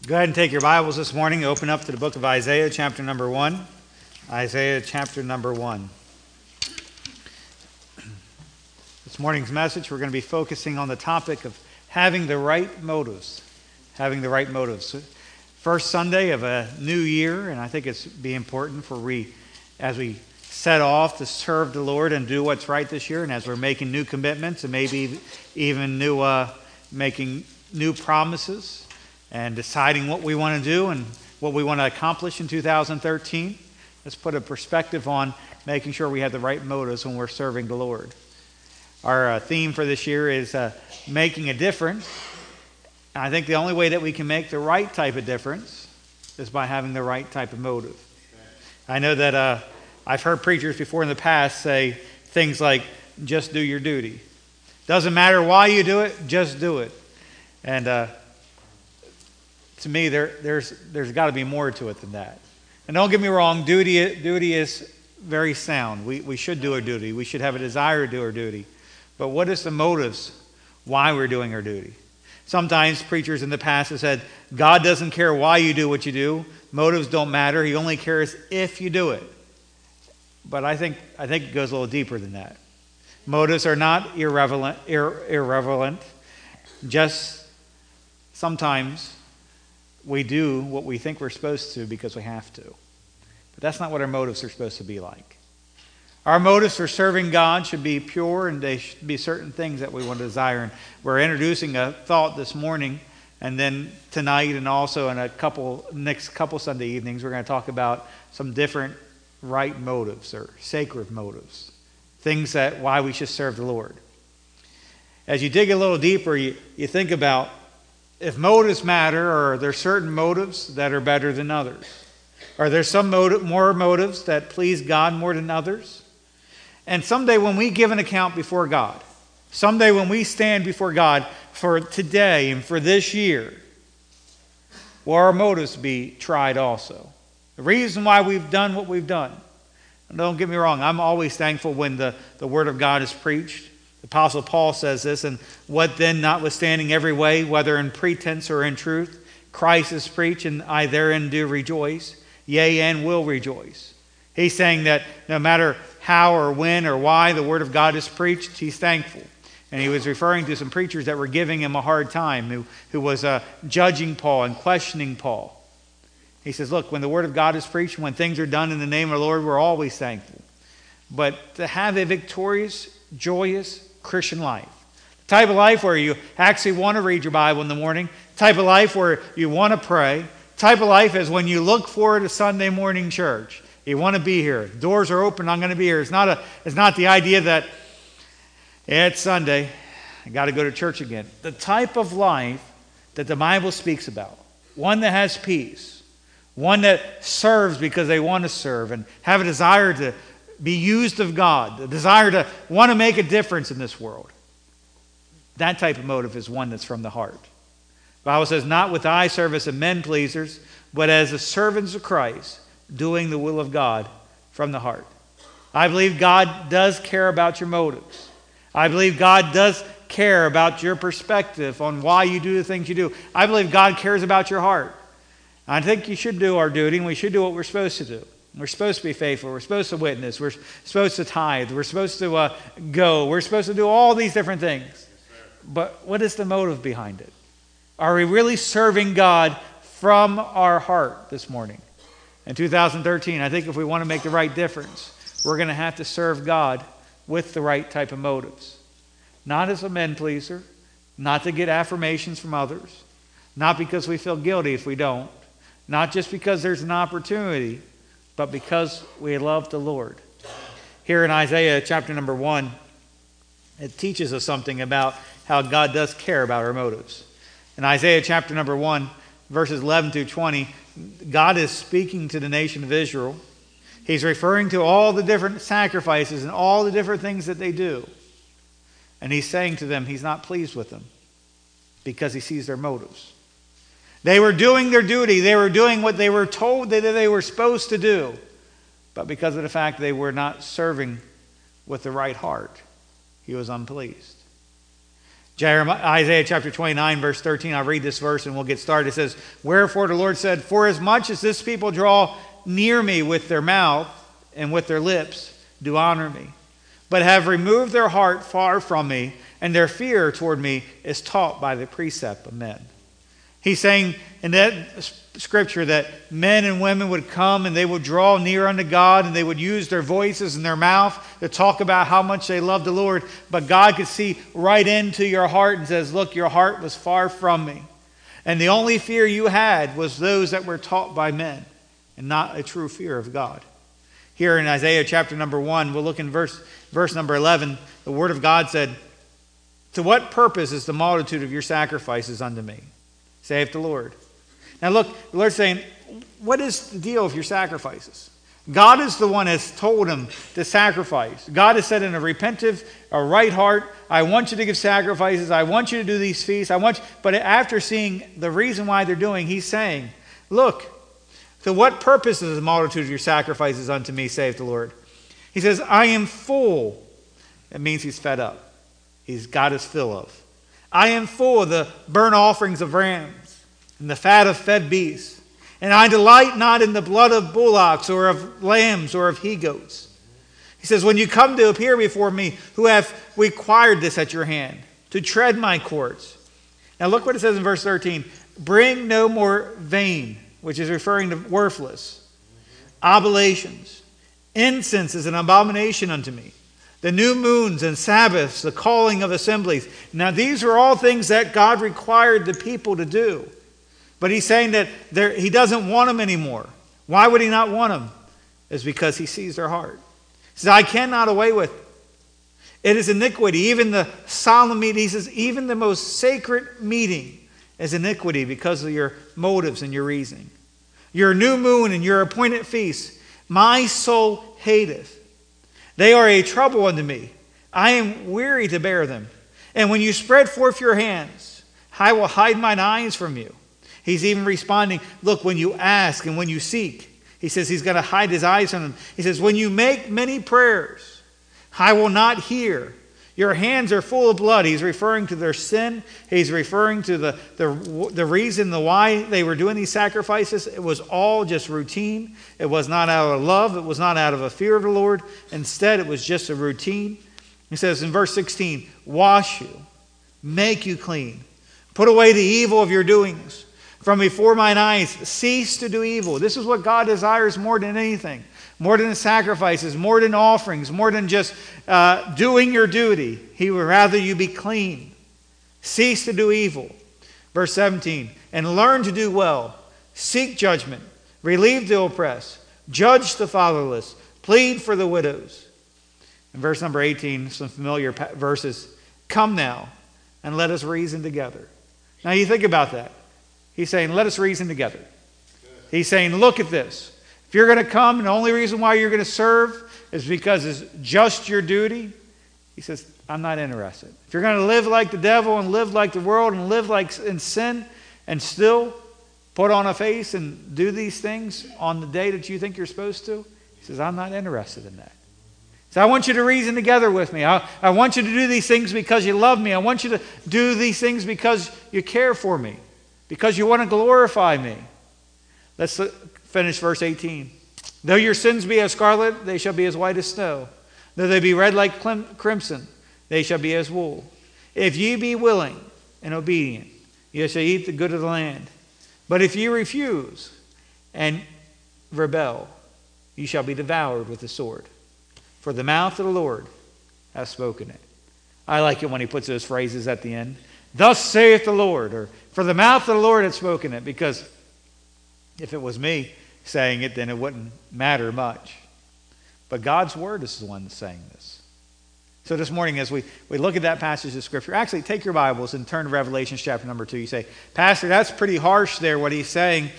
Go ahead and take your Bibles this morning. Open up to the book of Isaiah, chapter number 1. Isaiah, chapter number 1. This morning's message, we're going to be focusing on the topic of having the right motives. Having the right motives. First Sunday of a new year, and I think it's be important as we set off to serve the Lord and do what's right this year, and as we're making new commitments and maybe even making new promises, and deciding what we want to do and what we want to accomplish in 2013. Let's put a perspective on making sure we have the right motives when we're serving the Lord. Our theme for this year is making a difference. And I think the only way that we can make the right type of difference is by having the right type of motive. I know that I've heard preachers before in the past say things like, just do your duty. Doesn't matter why you do it, just do it. And to me, there's got to be more to it than that. And don't get me wrong, duty is very sound. We should do our duty. We should have a desire to do our duty. But what is the motives why we're doing our duty? Sometimes preachers in the past have said, God doesn't care why you do what you do. Motives don't matter. He only cares if you do it. But I think it goes a little deeper than that. Motives are not irrelevant. Just sometimes we do what we think we're supposed to because we have to. But that's not what our motives are supposed to be like. Our motives for serving God should be pure, and they should be certain things that we want to desire. And we're introducing a thought this morning, and then tonight and also in next couple Sunday evenings, we're going to talk about some different right motives or sacred motives. Things why we should serve the Lord. As you dig a little deeper, you think about if motives matter, or are there certain motives that are better than others? Are there some more motives that please God more than others? And someday when we give an account before God, someday when we stand before God for today and for this year, will our motives be tried also? The reason why we've done what we've done. And don't get me wrong, I'm always thankful when the Word of God is preached. The Apostle Paul says this, and what then, notwithstanding every way, whether in pretense or in truth, Christ is preached, and I therein do rejoice, yea, and will rejoice. He's saying that no matter how or when or why the Word of God is preached, he's thankful. And he was referring to some preachers that were giving him a hard time, who was judging Paul and questioning Paul. He says, look, when the Word of God is preached, when things are done in the name of the Lord, we're always thankful. But to have a victorious, joyous Christian life, the type of life where you actually want to read your Bible in the morning, type of life where you want to pray, type of life is when you look forward to Sunday morning church. You want to be here. Doors are open, I'm going to be here. It's not the idea that it's Sunday, I got to go to church again. The type of life that the Bible speaks about, one that has peace, one that serves because they want to serve and have a desire to be used of God, the desire to want to make a difference in this world. That type of motive is one that's from the heart. The Bible says, not with eye service of men pleasers, but as the servants of Christ, doing the will of God from the heart. I believe God does care about your motives. I believe God does care about your perspective on why you do the things you do. I believe God cares about your heart. I think you should do our duty, and we should do what we're supposed to do. We're supposed to be faithful. We're supposed to witness. We're supposed to tithe. We're supposed to go. We're supposed to do all these different things. But what is the motive behind it? Are we really serving God from our heart this morning? In 2013, I think if we want to make the right difference, we're going to have to serve God with the right type of motives. Not as a men pleaser, not to get affirmations from others, not because we feel guilty if we don't, not just because there's an opportunity, but because we love the Lord. Here in Isaiah chapter number 1, it teaches us something about how God does care about our motives. In Isaiah chapter number 1, verses 11 through 20, God is speaking to the nation of Israel. He's referring to all the different sacrifices and all the different things that they do. And he's saying to them he's not pleased with them because he sees their motives. They were doing their duty. They were doing what they were told that they were supposed to do. But because of the fact they were not serving with the right heart, he was unpleased. Isaiah chapter 29, verse 13, I'll read this verse and we'll get started. It says, "Wherefore the Lord said, for as much as this people draw near me with their mouth and with their lips do honor me, but have removed their heart far from me, and their fear toward me is taught by the precept of men." He's saying in that scripture that men and women would come and they would draw near unto God, and they would use their voices and their mouth to talk about how much they love the Lord. But God could see right into your heart and says, look, your heart was far from me. And the only fear you had was those that were taught by men, and not a true fear of God. Here in Isaiah chapter number 1, we'll look in verse number 11. The word of God said, "To what purpose is the multitude of your sacrifices unto me, saith the Lord?" Now look, the Lord's saying, what is the deal with your sacrifices? God is the one that's told him to sacrifice. God has said in a repentive, a right heart, I want you to give sacrifices. I want you to do these feasts. But after seeing the reason why they're doing, he's saying, look, to what purpose is the multitude of your sacrifices unto me, saith the Lord? He says, I am full. It means he's fed up. He's got his fill of. I am full of the burnt offerings of rams and the fat of fed beasts. And I delight not in the blood of bullocks or of lambs or of he-goats. He says, when you come to appear before me, who have required this at your hand, to tread my courts. Now look what it says in verse 13. Bring no more vain, which is referring to worthless, oblations. Incense is an abomination unto me. The new moons and Sabbaths, the calling of assemblies. Now these are all things that God required the people to do. But he's saying that he doesn't want them anymore. Why would he not want them? It's because he sees their heart. He says, I cannot away with it. It is iniquity. Even the solemn meeting, he says, even the most sacred meeting is iniquity because of your motives and your reasoning. Your new moon and your appointed feast, my soul hateth. They are a trouble unto me. I am weary to bear them. And when you spread forth your hands, I will hide mine eyes from you. He's even responding, look, when you ask and when you seek, he says he's going to hide his eyes from them. He says, when you make many prayers, I will not hear. Your hands are full of blood. He's referring to their sin. He's referring to the reason why they were doing these sacrifices. It was all just routine. It was not out of love. It was not out of a fear of the Lord. Instead, it was just a routine. He says in verse 16, wash you, make you clean, put away the evil of your doings. From before mine eyes, cease to do evil. This is what God desires more than anything. More than the sacrifices, more than offerings, more than just doing your duty. He would rather you be clean. Cease to do evil. Verse 17, and learn to do well. Seek judgment. Relieve the oppressed. Judge the fatherless. Plead for the widows. In verse number 18, some familiar verses. Come now, and let us reason together. Now you think about that. He's saying, let us reason together. He's saying, look at this. If you're going to come and the only reason why you're going to serve is because it's just your duty, he says, I'm not interested. If you're going to live like the devil and live like the world and live like in sin and still put on a face and do these things on the day that you think you're supposed to, he says, I'm not interested in that. So I want you to reason together with me. I want you to do these things because you love me. I want you to do these things because you care for me. Because you want to glorify me. Let's finish verse 18. Though your sins be as scarlet, they shall be as white as snow. Though they be red like crimson, they shall be as wool. If ye be willing and obedient, ye shall eat the good of the land. But if ye refuse and rebel, ye shall be devoured with the sword. For the mouth of the Lord hath spoken it. I like it when he puts those phrases at the end. Thus saith the Lord, or for the mouth of the Lord had spoken it, because if it was me saying it, then it wouldn't matter much. But God's word is the one that's saying this. So this morning as we look at that passage of Scripture, actually take your Bibles and turn to Revelation chapter number 2. You say, Pastor, that's pretty harsh there, what he's saying.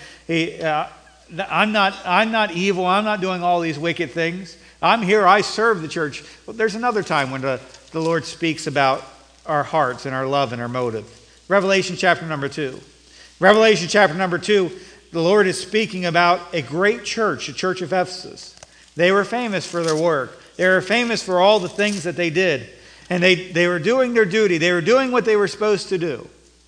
I'm not evil. I'm not doing all these wicked things. I'm here. I serve the church. Well, there's another time when the Lord speaks about our hearts and our love and our motive. Revelation chapter number 2. Revelation chapter number 2, the Lord is speaking about a great church, the church of Ephesus. They were famous for their work. They were famous for all the things that they did. And they were doing their duty. They were doing what they were supposed to do.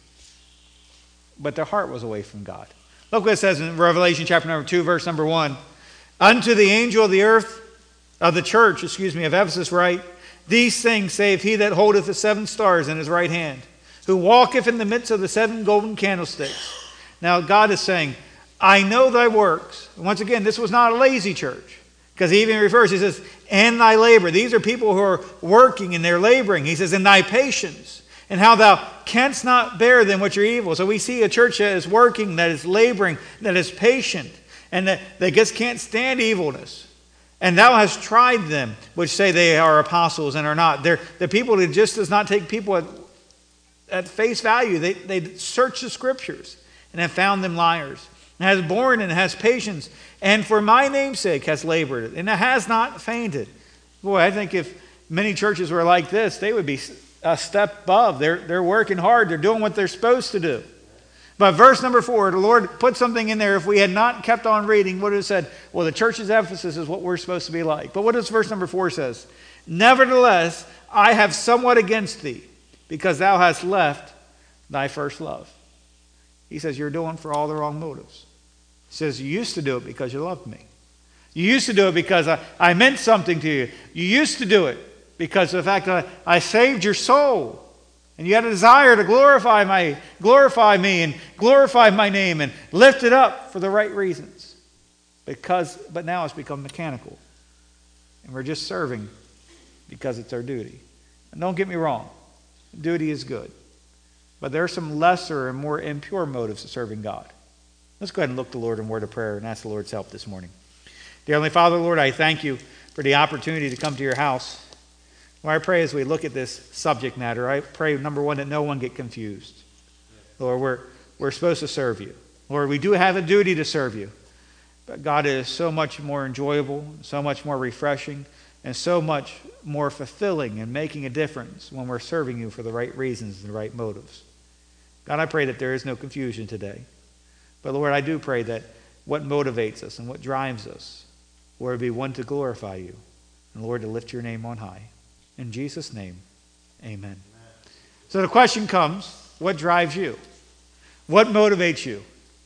But their heart was away from God. Look what it says in Revelation chapter number 2, verse number 1. Unto the angel of the earth, of the church, of Ephesus write, these things saith he that holdeth the 7 stars in his right hand, who walketh in the midst of the 7 golden candlesticks. Now God is saying, I know thy works. Once again, this was not a lazy church. Because he even refers, he says, and thy labor. These are people who are working and they're laboring. He says, and thy patience, and how thou canst not bear them which are evil. So we see a church that is working, that is laboring, that is patient, and that just can't stand evilness. And thou hast tried them, which say they are apostles and are not. They're the people that just does not take people at face value. They search the scriptures and have found them liars. And has borne and has patience, and for my name's sake has labored, and has not fainted. Boy, I think if many churches were like this, they would be a step above. They're working hard. They're doing what they're supposed to do. But verse number 4, the Lord put something in there. If we had not kept on reading, would have said, well, the church's Ephesus is what we're supposed to be like. But what does verse number 4 says? Nevertheless, I have somewhat against thee, because thou hast left thy first love. He says, you're doing for all the wrong motives. He says, you used to do it because you loved me. You used to do it because I meant something to you. You used to do it because of the fact that I saved your soul. And you had a desire to glorify me and glorify my name and lift it up for the right reasons. But now it's become mechanical. And we're just serving because it's our duty. And don't get me wrong, duty is good. But there are some lesser and more impure motives to serving God. Let's go ahead and look to the Lord in word of prayer and ask the Lord's help this morning. Dear Heavenly Father, Lord, I thank you for the opportunity to come to your house. Lord, I pray as we look at this subject matter, I pray, number one, that no one get confused. Lord, we're supposed to serve you. Lord, we do have a duty to serve you. But God, it is so much more enjoyable, so much more refreshing, and so much more fulfilling and making a difference when we're serving you for the right reasons and the right motives. God, I pray that there is no confusion today. But Lord, I do pray that what motivates us and what drives us, Lord, be one to glorify you, and Lord, to lift your name on high. In Jesus' name, amen. So the question comes, what drives you? What motivates you?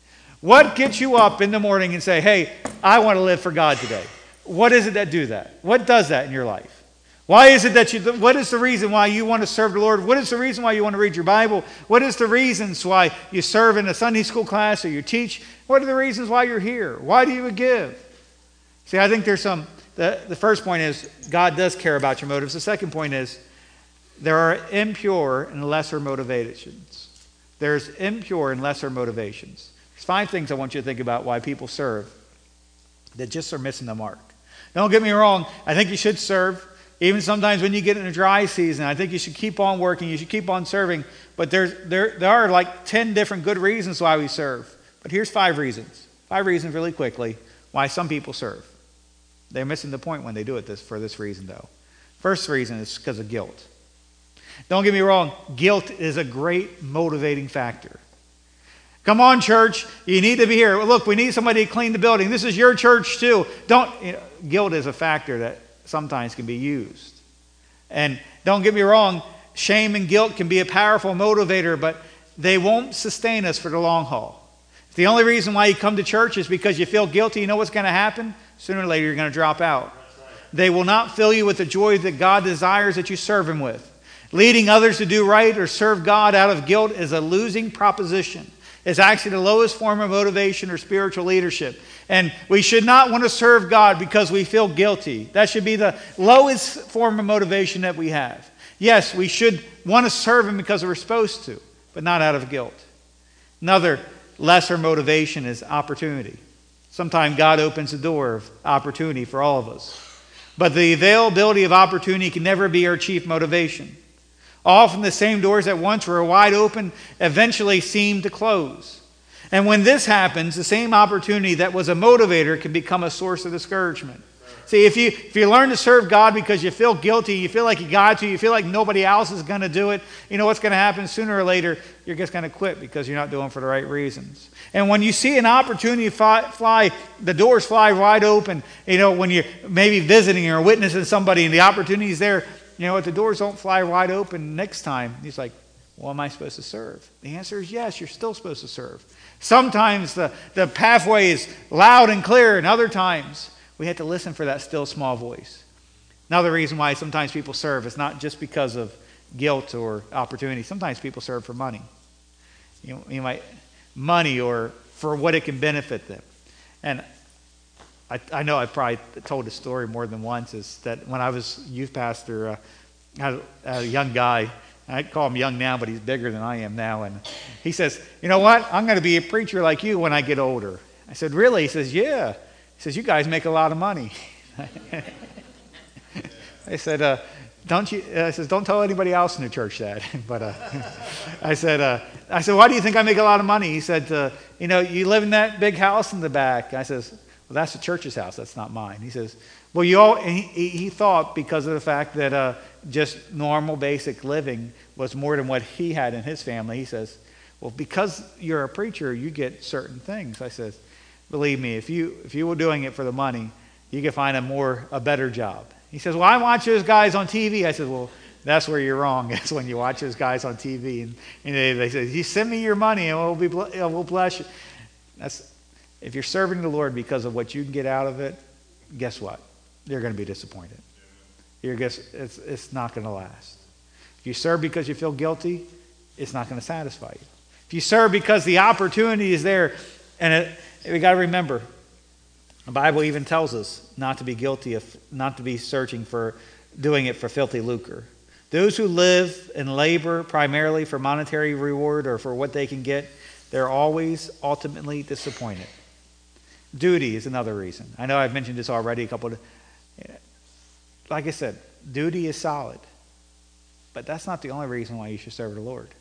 What gets you up in the morning and say, hey, I want to live for God today? What is it that do that? What does that in your life? Why is it that what is the reason why you want to serve the Lord? What is the reason why you want to read your Bible? What is the reasons why you serve in a Sunday school class or you teach? What are the reasons why you're here? Why do you give? See, I think there's the first point is God does care about your motives. The second point is there are impure and lesser motivations. There's impure and lesser motivations. There's 5 things I want you to think about why people serve that just are missing the mark. Don't get me wrong. I think you should serve. Even sometimes when you get in a dry season, I think you should keep on working. You should keep on serving. But there are like 10 different good reasons why we serve. But here's 5 reasons. 5 reasons really quickly why some people serve. They're missing the point when they do it for this reason, though. First reason is because of guilt. Don't get me wrong. Guilt is a great motivating factor. Come on, church. You need to be here. Look, we need somebody to clean the building. This is your church, too. Guilt is a factor that sometimes can be used. And don't get me wrong, shame and guilt can be a powerful motivator, but they won't sustain us for the long haul. If the only reason why you come to church is because you feel guilty, you know what's going to happen? Sooner or later you're going to drop out. They will not fill you with the joy that God desires that you serve Him with. Leading others to do right or serve God out of guilt is a losing proposition. It's actually the lowest form of motivation or spiritual leadership. And we should not want to serve God because we feel guilty. That should be the lowest form of motivation that we have. Yes, we should want to serve Him because we're supposed to, but not out of guilt. Another lesser motivation is opportunity. Sometimes God opens the door of opportunity for all of us. But the availability of opportunity can never be our chief motivation. Often the same doors that once were wide open eventually seem to close. And when this happens, the same opportunity that was a motivator can become a source of discouragement. See, if you learn to serve God because you feel guilty, you feel like you got to, you feel like nobody else is going to do it, you know what's going to happen sooner or later? You're just going to quit because you're not doing it for the right reasons. And when you see an opportunity fly, the doors fly wide open, when you're maybe visiting or witnessing somebody and the opportunity is there, you know, if the doors don't fly wide open next time, he's like, well, am I supposed to serve? The answer is yes, you're still supposed to serve. Sometimes the pathway is loud and clear, and other times we have to listen for that still small voice. Another reason why sometimes people serve is not just because of guilt or opportunity. Sometimes people serve for money. You might money or for what it can benefit them. And I know I've probably told this story more than once, is that when I was youth pastor, I had a young guy. I call him young now, but he's bigger than I am now. And he says, you know what? I'm going to be a preacher like you when I get older. I said, really? He says, yeah. He says, you guys make a lot of money. I said, don't you? I says, don't tell anybody else in the church that. But I said, why do you think I make a lot of money? He said, you know, you live in that big house in the back. I says, well, that's the church's house. That's not mine. He says, well, he thought because of the fact that just normal basic living was more than what he had in his family. He says, well, because you're a preacher, you get certain things. I says, believe me, if you were doing it for the money, you could find a better job. He says, well, I watch those guys on TV. I said, well, that's where you're wrong. It's when you watch those guys on TV. And they say, you send me your money and we'll bless you. If you're serving the Lord because of what you can get out of it, guess what? You're going to be disappointed. It's not going to last. If you serve because you feel guilty, it's not going to satisfy you. If you serve because the opportunity is there, and we got to remember, the Bible even tells us not to be searching for doing it for filthy lucre. Those who live and labor primarily for monetary reward or for what they can get, they're always ultimately disappointed. Duty is another reason. I know I've mentioned this already like I said, duty is solid. But that's not the only reason why you should serve the Lord.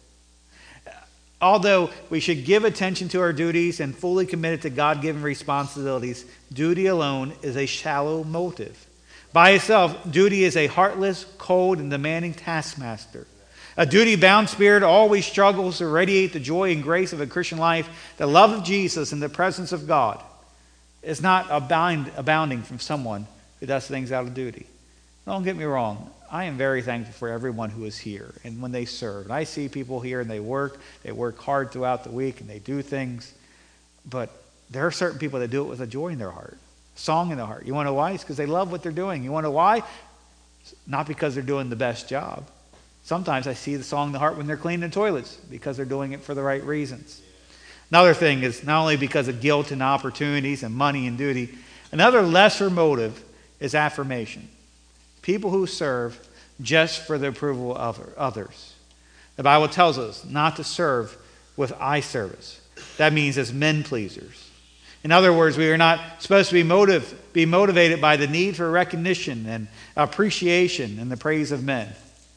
Although we should give attention to our duties and fully committed to God-given responsibilities, duty alone is a shallow motive. By itself, duty is a heartless, cold, and demanding taskmaster. A duty-bound spirit always struggles to radiate the joy and grace of a Christian life. The love of Jesus and the presence of God is not abounding from someone who does things out of duty. Don't get me wrong. I am very thankful for everyone who is here and when they serve. And I see people here and they work hard throughout the week and they do things. But there are certain people that do it with a joy in their heart, a song in their heart. You want to know why? It's because they love what they're doing. You want to know why? Not because they're doing the best job. Sometimes I see the song in the heart when they're cleaning the toilets because they're doing it for the right reasons. Another thing is not only because of guilt and opportunities and money and duty, another lesser motive is affirmation. People who serve just for the approval of others. The Bible tells us not to serve with eye service. That means as men pleasers. In other words, we are not supposed to be motivated by the need for recognition and appreciation and the praise of men.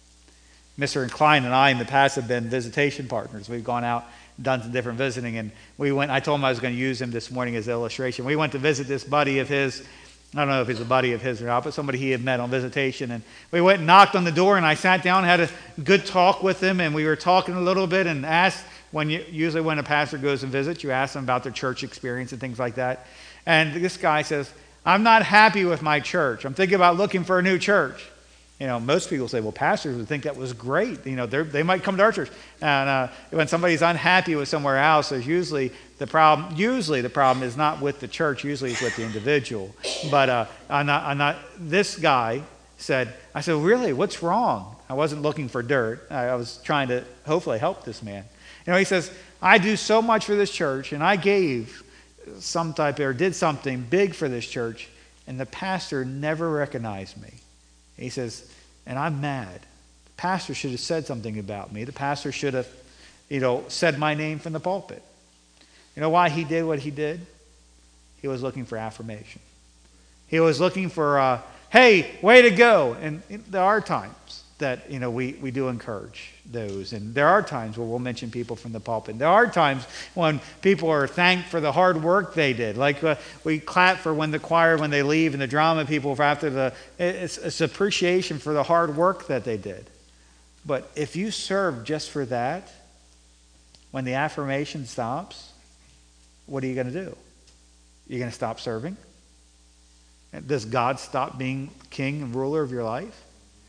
Mr. Klein and I in the past have been visitation partners. We've gone out and done some different visiting, and I told him I was going to use him this morning as an illustration. We went to visit this buddy of his. I don't know if he's a buddy of his or not, but somebody he had met on visitation. And we went and knocked on the door, and I sat down and had a good talk with him, and we were talking a little bit and asked, usually when a pastor goes and visits, you ask them about their church experience and things like that. And this guy says, I'm not happy with my church. I'm thinking about looking for a new church. You know, most people say, well, pastors would think that was great. You know, they might come to our church. And when somebody's unhappy with somewhere else, there's usually the problem. Usually the problem is not with the church. Usually it's with the individual. But this guy said, I said, really, what's wrong? I wasn't looking for dirt. I was trying to hopefully help this man. You know, he says, I do so much for this church, and I gave did something big for this church, and the pastor never recognized me. He says, and I'm mad. The pastor should have said something about me. The pastor should have, said my name from the pulpit. You know why he did what he did? He was looking for affirmation. He was looking for, hey, way to go. And there are times that, we do encourage those. And there are times where we'll mention people from the pulpit. There are times when people are thanked for the hard work they did. Like we clap for when they leave, and the drama people for after it's appreciation for the hard work that they did. But if you serve just for that, when the affirmation stops, what are you going to do? You're going to stop serving? Does God stop being king and ruler of your life?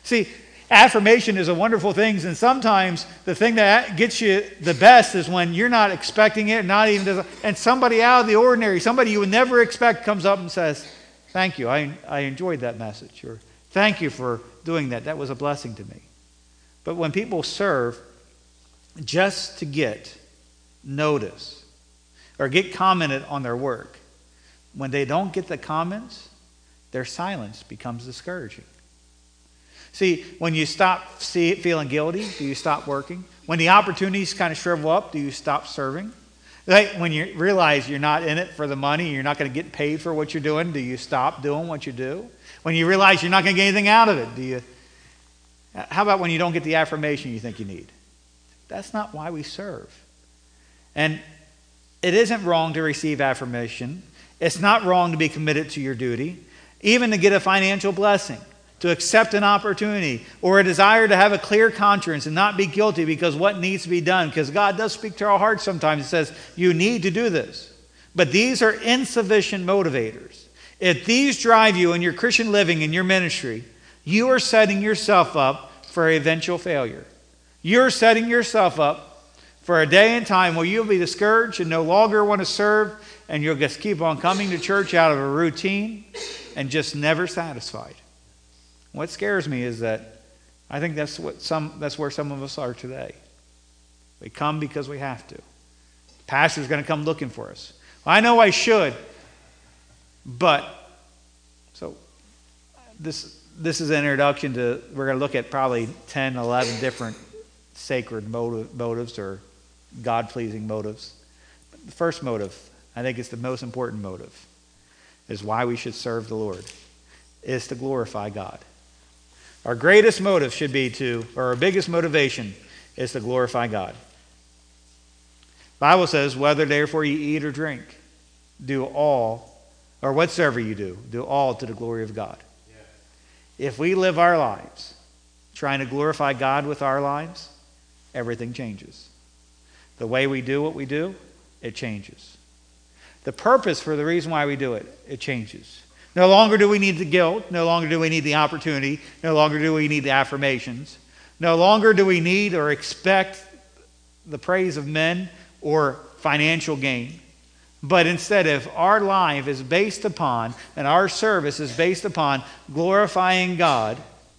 See, affirmation is a wonderful thing, and sometimes the thing that gets you the best is when you're not expecting it, and somebody out of the ordinary, somebody you would never expect comes up and says, "Thank you, I enjoyed that message," or "Thank you for doing that. That was a blessing to me." But when people serve just to get notice or get commented on their work, when they don't get the comments, their silence becomes discouraging. See, when you stop feeling guilty, do you stop working? When the opportunities kind of shrivel up, do you stop serving? Like when you realize you're not in it for the money, you're not going to get paid for what you're doing, do you stop doing what you do? When you realize you're not going to get anything out of it, how about when you don't get the affirmation you think you need? That's not why we serve. And it isn't wrong to receive affirmation. It's not wrong to be committed to your duty, even to get a financial blessing, to accept an opportunity, or a desire to have a clear conscience and not be guilty because what needs to be done. Because God does speak to our hearts sometimes. He says, you need to do this. But these are insufficient motivators. If these drive you in your Christian living, in your ministry, you are setting yourself up for eventual failure. You're setting yourself up for a day and time where you'll be discouraged and no longer want to serve, and you'll just keep on coming to church out of a routine and just never satisfied. What scares me is that I think that's where some of us are today. We come because we have to. The pastor's going to come looking for us. Well, I know I should, but so this is an introduction to, we're going to look at probably 10, 11 different sacred motives or God-pleasing motives. But the first motive, I think it's the most important motive, is why we should serve the Lord, is to glorify God. Our greatest motive should be or our biggest motivation is to glorify God. The Bible says, whether therefore you eat or drink, do all, or whatsoever you do all to the glory of God. Yeah. If we live our lives trying to glorify God with our lives, everything changes. The way we do what we do, it changes. The purpose for the reason why we do it, it changes. No longer do we need the guilt. No longer do we need the opportunity. No longer do we need the affirmations. No longer do we need or expect the praise of men or financial gain. But instead, if our life is based upon and our service is based upon glorifying God,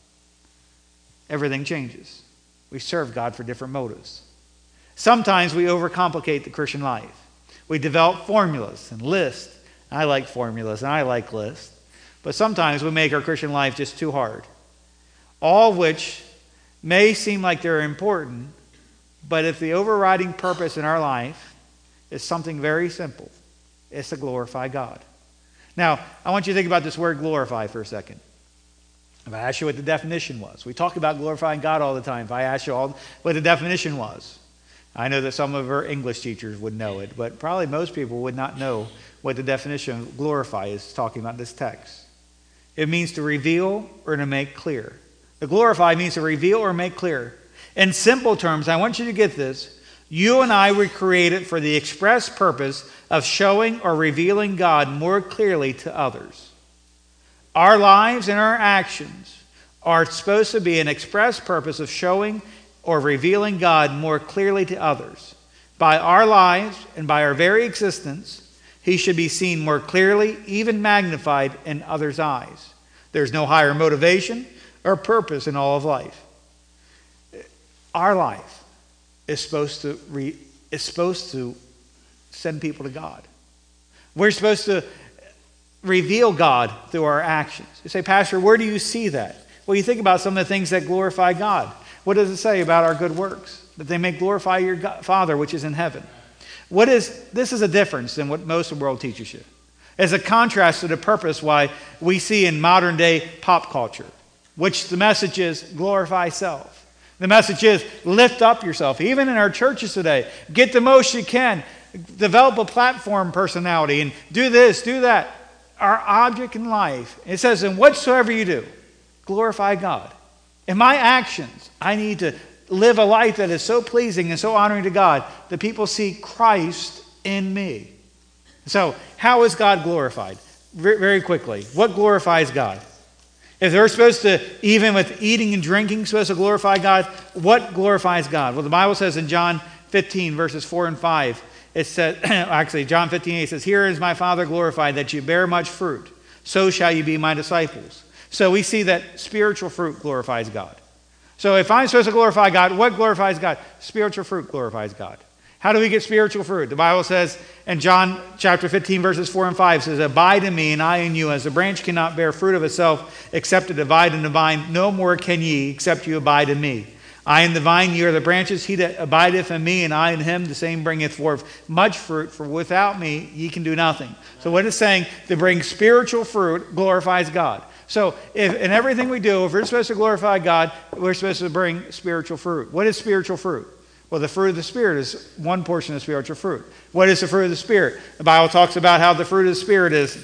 everything changes. We serve God for different motives. Sometimes we overcomplicate the Christian life. We develop formulas and lists. I like formulas and I like lists. But sometimes we make our Christian life just too hard. All of which may seem like they're important, but if the overriding purpose in our life is something very simple, it's to glorify God. Now, I want you to think about this word glorify for a second. If I ask you what the definition was, we talk about glorifying God all the time. If I ask you what the definition was, I know that some of our English teachers would know it, but probably most people would not know what the definition of glorify is talking about in this text. It means to reveal or to make clear. The glorify means to reveal or make clear. In simple terms, I want you to get this. You and I were created for the express purpose of showing or revealing God more clearly to others. Our lives and our actions are supposed to be an express purpose of showing or revealing God more clearly to others. By our lives and by our very existence, He should be seen more clearly, even magnified in others' eyes. There's no higher motivation or purpose in all of life. Our life is supposed to send people to God. We're supposed to reveal God through our actions. You say, Pastor, where do you see that? Well, you think about some of the things that glorify God. What does it say about our good works? That they may glorify your Father which is in heaven. This is a difference than what most of the world teaches you. As a contrast to the purpose why we see in modern day pop culture, which the message is glorify self. The message is lift up yourself. Even in our churches today, get the most you can. Develop a platform personality and do this, do that. Our object in life, it says, in whatsoever you do, glorify God. In my actions, I need to live a life that is so pleasing and so honoring to God that people see Christ in me. So, how is God glorified? Very quickly, what glorifies God? If they're supposed to, even with eating and drinking, supposed to glorify God, what glorifies God? Well, the Bible says in John 15, verses 4 and 5, it says, actually, John 15, 8 says, "Here is my Father glorified, that you bear much fruit. So shall you be my disciples." So we see that spiritual fruit glorifies God. So if I'm supposed to glorify God, what glorifies God? Spiritual fruit glorifies God. How do we get spiritual fruit? The Bible says in John chapter 15, verses 4 and 5, says, "Abide in me, and I in you. As a branch cannot bear fruit of itself, except it abide in the vine, no more can ye, except you abide in me. I am the vine, ye are the branches. He that abideth in me, and I in him, the same bringeth forth much fruit. For without me ye can do nothing." So what it's saying, to bring spiritual fruit glorifies God. So if in everything we do, if we're supposed to glorify God, we're supposed to bring spiritual fruit. What is spiritual fruit? Well, the fruit of the Spirit is one portion of spiritual fruit. What is the fruit of the Spirit? The Bible talks about how the fruit of the Spirit is.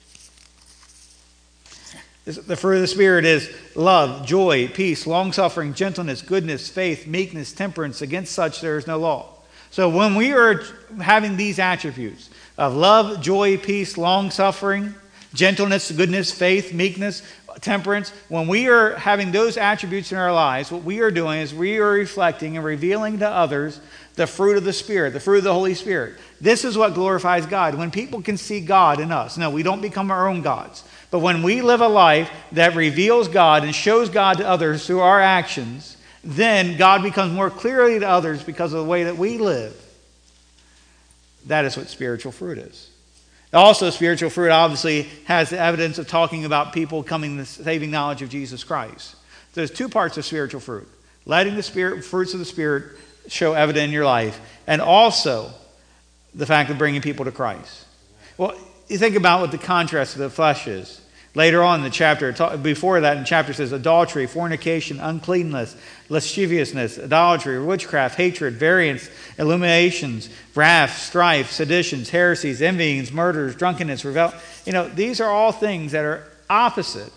The fruit of the Spirit is love, joy, peace, long-suffering, gentleness, goodness, faith, meekness, temperance. Against such there is no law. So when we are having these attributes of love, joy, peace, long-suffering, gentleness, goodness, faith, meekness, temperance, when we are having those attributes in our lives, what we are doing is we are reflecting and revealing to others the fruit of the Spirit, the fruit of the Holy Spirit. This is what glorifies God. When people can see God in us. No, we don't become our own gods. But when we live a life that reveals God and shows God to others through our actions, then God becomes more clearly to others because of the way that we live. That is what spiritual fruit is. Also, spiritual fruit obviously has the evidence of talking about people coming to the saving knowledge of Jesus Christ. There's two parts of spiritual fruit. Letting the fruits of the Spirit show evident in your life, and also the fact of bringing people to Christ. Well, you think about what the contrast of the flesh is. Later on in the chapter, before that in the chapter, it says adultery, fornication, uncleanness, lasciviousness, idolatry, witchcraft, hatred, variance, illuminations, wrath, strife, seditions, heresies, envyings, murders, drunkenness, these are all things that are opposite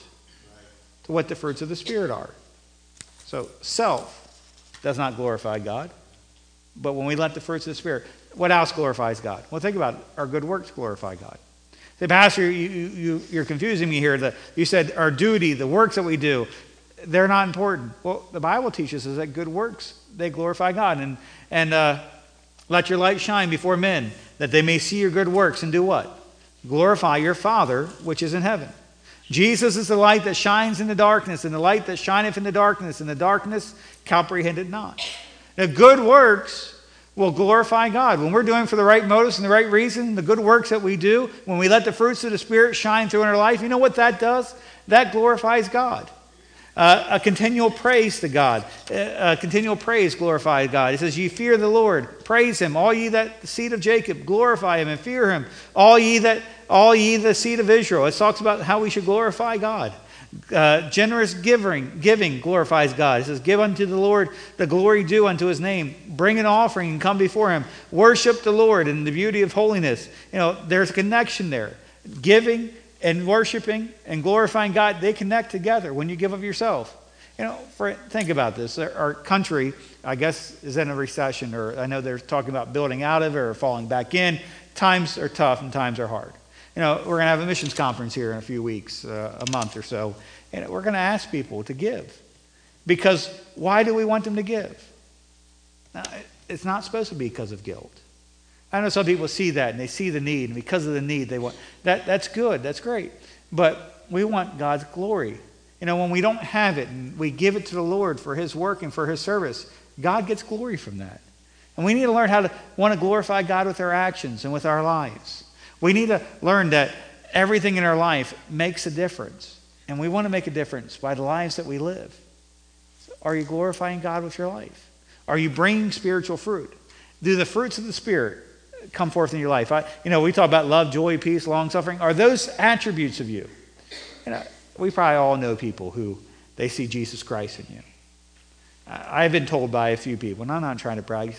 to what the fruits of the Spirit are. So self does not glorify God. But when we let the fruits of the Spirit, what else glorifies God? Well, think about it. Our good works glorify God. Say, Pastor, you're confusing me here. You said our duty, the works that we do, they're not important. Well, the Bible teaches us that good works, they glorify God. And let your light shine before men, that they may see your good works and do what? Glorify your Father which is in heaven. Jesus is the light that shines in the darkness, and the light that shineth in the darkness, and the darkness comprehended not. Now, good works will glorify God. When we're doing for the right motives and the right reason, the good works that we do, when we let the fruits of the Spirit shine through in our life, you know what that does? That glorifies God. A continual praise to God. A continual praise glorifies God. It says, "Ye fear the Lord, praise Him. All ye that the seed of Jacob, glorify Him and fear Him. All ye the seed of Israel." It talks about how we should glorify God. Generous giving glorifies God. It says, "Give unto the Lord the glory due unto His name. Bring an offering and come before Him. Worship the Lord in the beauty of holiness." There's a connection there. Giving and worshiping and glorifying God, they connect together when you give of yourself. Think about this. Our country, I guess, is in a recession, or I know they're talking about building out of it or falling back in. Times are tough and times are hard. We're going to have a missions conference here in a few weeks, a month or so, and we're going to ask people to give. Because why do we want them to give? Now, it's not supposed to be because of guilt. I know some people see that, and they see the need, and because of the need, they want that. That's good. That's great. But we want God's glory. When we don't have it, and we give it to the Lord for His work and for His service, God gets glory from that. And we need to learn how to want to glorify God with our actions and with our lives. We need to learn that everything in our life makes a difference. And we want to make a difference by the lives that we live. Are you glorifying God with your life? Are you bringing spiritual fruit? Do the fruits of the Spirit come forth in your life? We talk about love, joy, peace, long-suffering. Are those attributes of you? We probably all know people who they see Jesus Christ in you. I've been told by a few people, and I'm not trying to brag,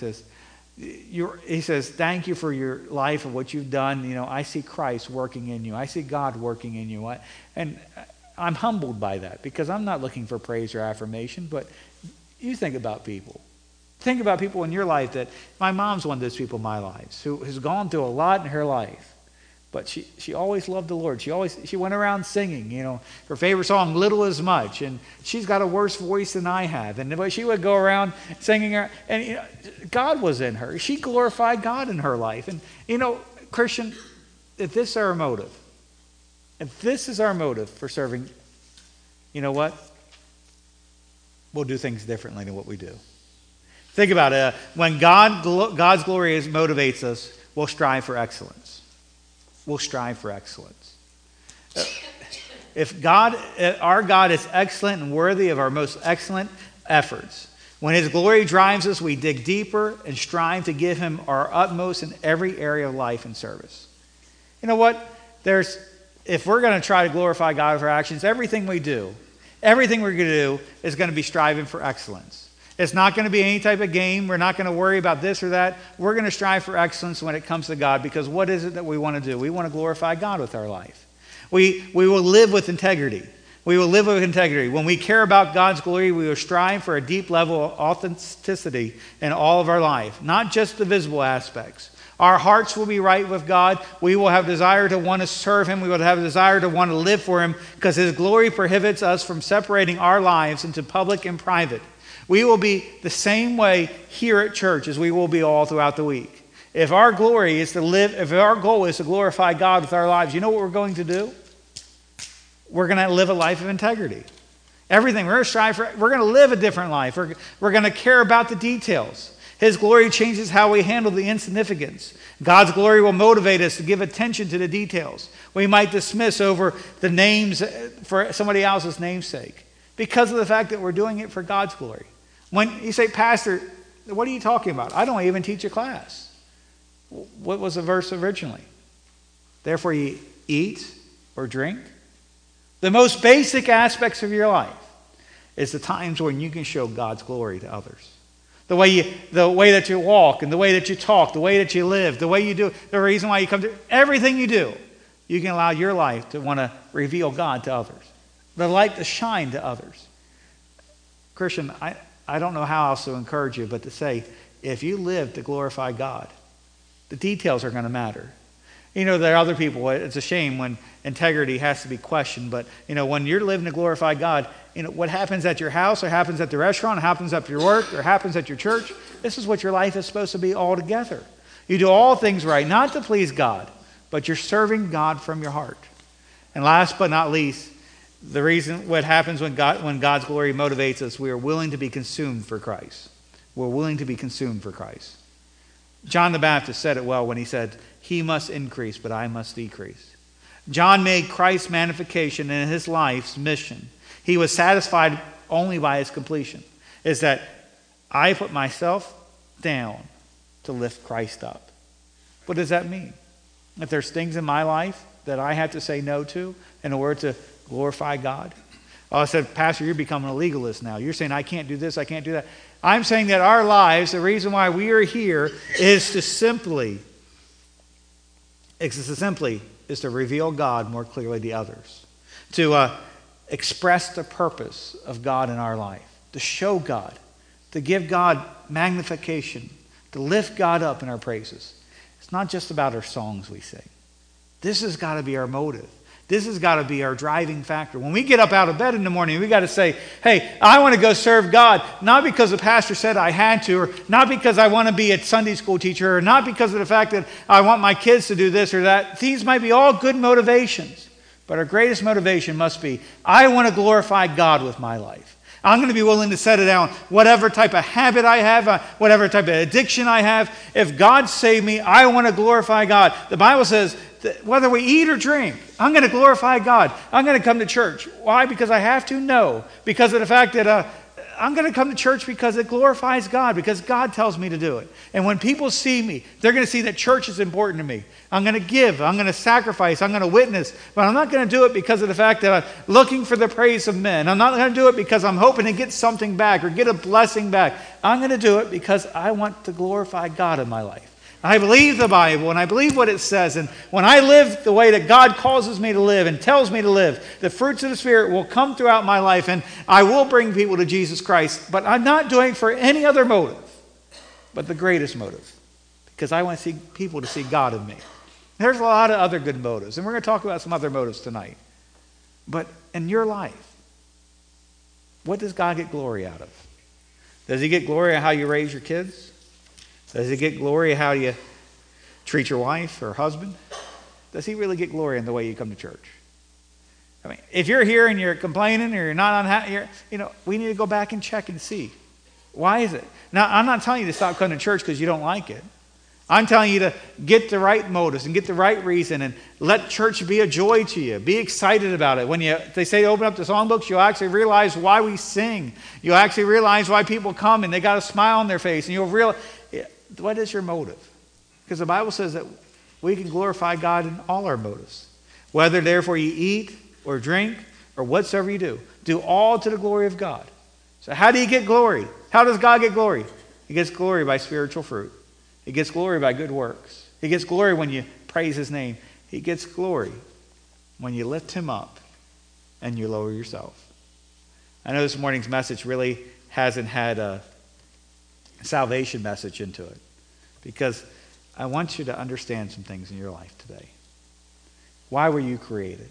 he says, "Thank you for your life and what you've done. I see Christ working in you. I see God working in you." And I'm humbled by that, because I'm not looking for praise or affirmation, but you think about people. Think about people in your life that, my mom's one of those people in my life who has gone through a lot in her life. But she always loved the Lord. She went around singing, her favorite song, Little As Much. And she's got a worse voice than I have. And she would go around singing her. And God was in her. She glorified God in her life. And, Christian, if this is our motive, if this is our motive for serving, you know what? We'll do things differently than what we do. Think about it. When God's glory motivates us, we'll strive for excellence. We'll strive for excellence. If our God is excellent and worthy of our most excellent efforts, when His glory drives us, we dig deeper and strive to give Him our utmost in every area of life and service. You know what? If we're going to try to glorify God with our actions, everything we're going to do is going to be striving for excellence. It's not going to be any type of game. We're not going to worry about this or that. We're going to strive for excellence when it comes to God, because what is it that we want to do? We want to glorify God with our life. We will live with integrity. We will live with integrity. When we care about God's glory, we will strive for a deep level of authenticity in all of our life, not just the visible aspects. Our hearts will be right with God. We will have desire to want to serve Him. We will have a desire to want to live for Him, because His glory prohibits us from separating our lives into public and private. We will be the same way here at church as we will be all throughout the week. If our goal is to glorify God with our lives, you know what we're going to do? We're going to live a life of integrity. Everything we're going to strive for, we're going to live a different life. We're going to care about the details. His glory changes how we handle the insignificance. God's glory will motivate us to give attention to the details. We might dismiss over the names for somebody else's namesake because of the fact that we're doing it for God's glory. When you say, Pastor, what are you talking about? I don't even teach a class. What was the verse originally? Therefore you eat or drink. The most basic aspects of your life is the times when you can show God's glory to others. The way that you walk and the way that you talk, the way that you live, the way you do, the reason why you come to everything you do, you can allow your life to want to reveal God to others. The light to shine to others. Christian, I don't know how else to encourage you but to say, if you live to glorify God, the details are going to matter. There are other people, it's a shame when integrity has to be questioned, but when you're living to glorify God, what happens at your house or happens at the restaurant, or happens at your work, or happens at your church, this is what your life is supposed to be altogether. You do all things right, not to please God, but you're serving God from your heart. And last but not least, the reason what happens when God's glory motivates us, we are willing to be consumed for Christ. We're willing to be consumed for Christ. John the Baptist said it well when he said, "He must increase, but I must decrease." John made Christ's magnification in his life's mission. He was satisfied only by his completion. Is that I put myself down to lift Christ up. What does that mean? If there's things in my life that I have to say no to in order to glorify God. I said, Pastor, you're becoming a legalist now. You're saying I can't do this, I can't do that. I'm saying that our lives, the reason why we are here is to simply to reveal God more clearly to others. To express the purpose of God in our life. To show God. To give God magnification. To lift God up in our praises. It's not just about our songs we sing. This has got to be our motive. This has got to be our driving factor. When we get up out of bed in the morning, we got to say, hey, I want to go serve God, not because the pastor said I had to, or not because I want to be a Sunday school teacher, or not because of the fact that I want my kids to do this or that. These might be all good motivations, but our greatest motivation must be, I want to glorify God with my life. I'm going to be willing to set it down. Whatever type of habit I have, whatever type of addiction I have, if God saved me, I want to glorify God. The Bible says that whether we eat or drink, I'm going to glorify God. I'm going to come to church. Why? Because I have to? No. Because of the fact that I'm going to come to church because it glorifies God, because God tells me to do it. And when people see me, they're going to see that church is important to me. I'm going to give. I'm going to sacrifice. I'm going to witness. But I'm not going to do it because of the fact that I'm looking for the praise of men. I'm not going to do it because I'm hoping to get something back or get a blessing back. I'm going to do it because I want to glorify God in my life. I believe the Bible and I believe what it says. And when I live the way that God causes me to live and tells me to live, the fruits of the Spirit will come throughout my life and I will bring people to Jesus Christ. But I'm not doing it for any other motive but the greatest motive, because I want to see people to see God in me. There's a lot of other good motives, and we're going to talk about some other motives tonight. But in your life, what does God get glory out of? Does he get glory out of how you raise your kids? Does he get glory out of how you treat your wife or husband? Does he really get glory in the way you come to church? I mean, if you're here and you're complaining or you're not unhappy, we need to go back and check and see. Why is it? Now, I'm not telling you to stop coming to church because you don't like it. I'm telling you to get the right motives and get the right reason and let church be a joy to you. Be excited about it. When they say open up the songbooks, you'll actually realize why we sing. You'll actually realize why people come and they got a smile on their face. And you'll realize, what is your motive? Because the Bible says that we can glorify God in all our motives. Whether therefore you eat or drink or whatsoever you do all to the glory of God. So how do you get glory? How does God get glory? He gets glory by spiritual fruit. He gets glory by good works. He gets glory when you praise his name. He gets glory when you lift him up and you lower yourself. I know this morning's message really hasn't had a salvation message into it, because I want you to understand some things in your life today. Why were you created?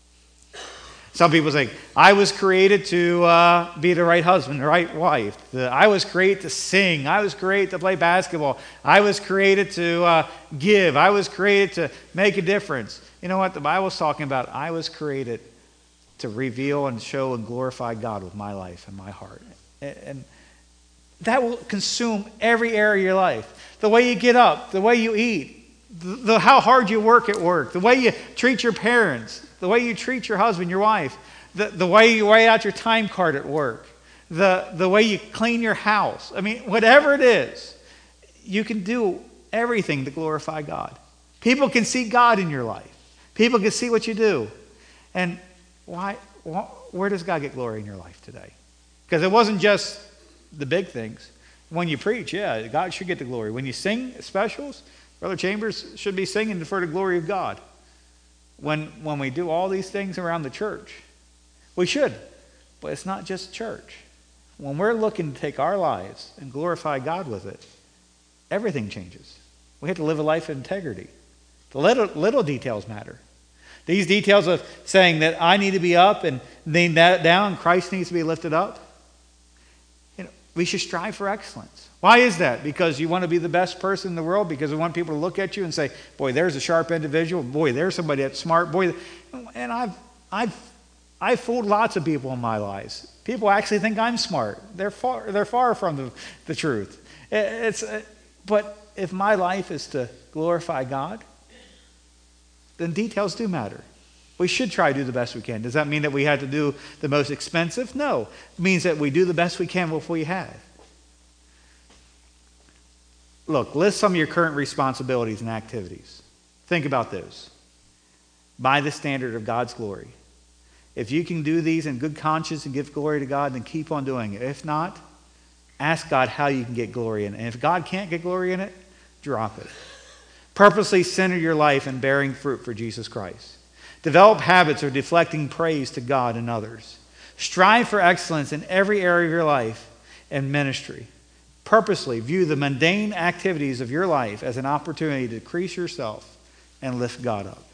Some people say, I was created to be the right husband, the right wife. I was created to sing. I was created to play basketball. I was created to give. I was created to make a difference. You know what? The Bible's talking about, I was created to reveal and show and glorify God with my life and my heart. And that will consume every area of your life. The way you get up, the way you eat, how hard you work at work, the way you treat your parents, the way you treat your husband, your wife, the way you write out your time card at work, the way you clean your house. I mean, whatever it is, you can do everything to glorify God. People can see God in your life. People can see what you do. And where does God get glory in your life today? Because it wasn't just the big things. When you preach, yeah, God should get the glory. When you sing specials, Brother Chambers should be singing for the glory of God. When we do all these things around the church, we should. But it's not just church. When we're looking to take our lives and glorify God with it, everything changes. We have to live a life of integrity. The little details matter. These details of saying that I need to be up and lean that down, Christ needs to be lifted up. We should strive for excellence. Why is that? Because you want to be the best person in the world? Because you want people to look at you and say, boy, there's a sharp individual. Boy, there's somebody that's smart. Boy, and I've fooled lots of people in my lives. People actually think I'm smart. They're far from the truth. But if my life is to glorify God, then details do matter. We should try to do the best we can. Does that mean that we have to do the most expensive? No. It means that we do the best we can with what we have. Look, list some of your current responsibilities and activities. Think about those. By the standard of God's glory. If you can do these in good conscience and give glory to God, then keep on doing it. If not, ask God how you can get glory in it. And if God can't get glory in it, drop it. Purposely center your life in bearing fruit for Jesus Christ. Develop habits of deflecting praise to God and others. Strive for excellence in every area of your life and ministry. Purposely view the mundane activities of your life as an opportunity to decrease yourself and lift God up.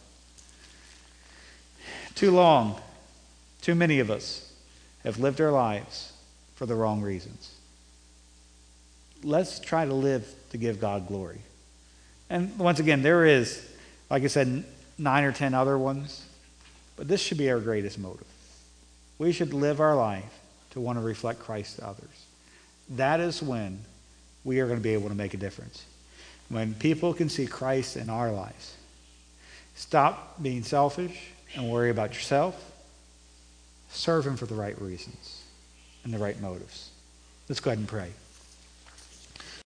Too long, too many of us have lived our lives for the wrong reasons. Let's try to live to give God glory. And once again, there is, like I said, 9 or 10 other ones, but this should be our greatest motive. We should live our life to want to reflect Christ to others. That is when we are going to be able to make a difference. When people can see Christ in our lives. Stop being selfish and worry about yourself. Serve him for the right reasons and the right motives. Let's go ahead and pray.